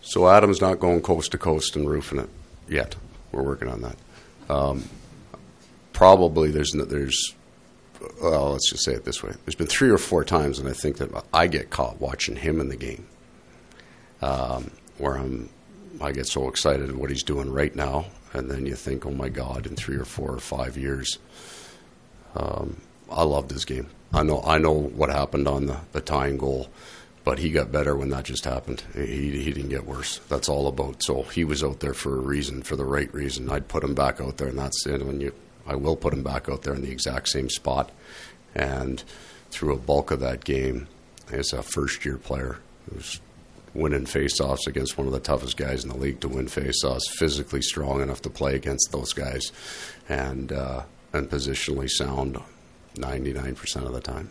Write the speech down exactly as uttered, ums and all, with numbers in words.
So Adam's not going coast to coast and roofing it yet. We're working on that. Um, probably there's there's well, let's just say it this way. There's been three or four times, and I think that I get caught watching him in the game, um, where I'm I get so excited at what he's doing right now, and then you think, oh my God, in three or four or five years, um, I loved his game. I know I know what happened on the, the tying goal, but he got better when that just happened. He he didn't get worse. That's all about. So he was out there for a reason, for the right reason. I'd put him back out there, and that's it. When you, I will put him back out there in the exact same spot. And through a bulk of that game, as a first-year player who's winning face-offs against one of the toughest guys in the league to win face-offs, physically strong enough to play against those guys, and uh, and positionally sound ninety-nine percent of the time.